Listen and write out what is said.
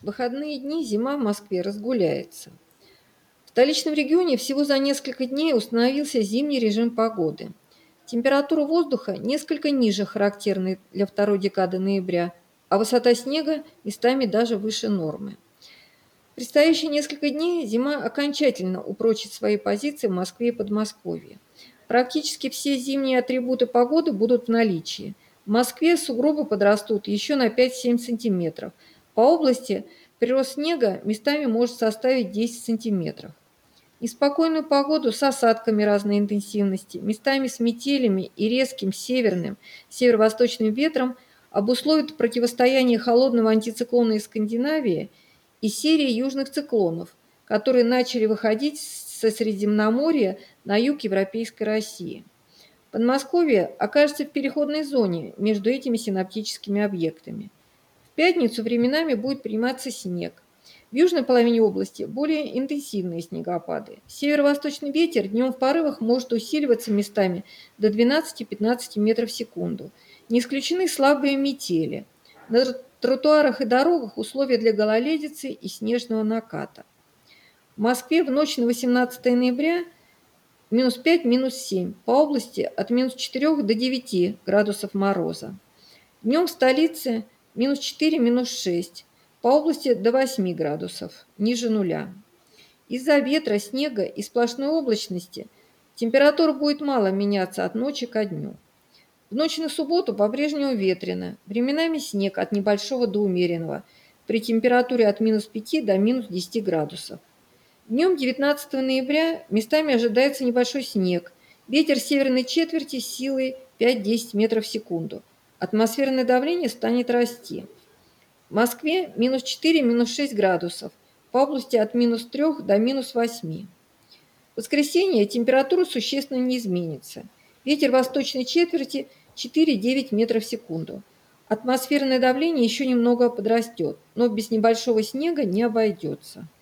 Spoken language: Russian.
В выходные дни зима в Москве разгуляется. В столичном регионе всего за несколько дней установился зимний режим погоды. Температура воздуха несколько ниже характерной для второй декады ноября, а высота снега местами даже выше нормы. В предстоящие несколько дней зима окончательно упрочит свои позиции в Москве и Подмосковье. Практически все зимние атрибуты погоды будут в наличии. В Москве сугробы подрастут еще на 5-7 сантиметров. По области прирост снега местами может составить 10 сантиметров. Неспокойную погоду с осадками разной интенсивности, местами с метелями и резким северным, северо-восточным ветром обусловит противостояние холодного антициклона из Скандинавии и серии южных циклонов, которые начали выходить со Средиземноморья на юг Европейской России. Подмосковье окажется в переходной зоне между этими синоптическими объектами. В пятницу временами будет приниматься снег. В южной половине области более интенсивные снегопады. Северо-восточный ветер днем в порывах может усиливаться местами до 12-15 метров в секунду. Не исключены слабые метели. На тротуарах и дорогах условия для гололедицы и снежного наката. В Москве в ночь на 18 ноября минус 5, минус 7. По области от минус 4 до 9 градусов мороза. Днем в столице минус 4, минус 6. По области до 8 градусов, ниже нуля. Из-за ветра, снега и сплошной облачности температура будет мало меняться от ночи ко дню. В ночь на субботу по-прежнему ветрено, временами снег от небольшого до умеренного, при температуре от минус 5 до минус 10 градусов. Днем 19 ноября местами ожидается небольшой снег, ветер северной четверти с силой 5-10 метров в секунду. Атмосферное давление станет расти. В Москве минус 4, минус 6 градусов, по области от минус 3 до минус 8. В воскресенье температура существенно не изменится. Ветер восточной четверти 4-9 метров в секунду. Атмосферное давление еще немного подрастет, но без небольшого снега не обойдется.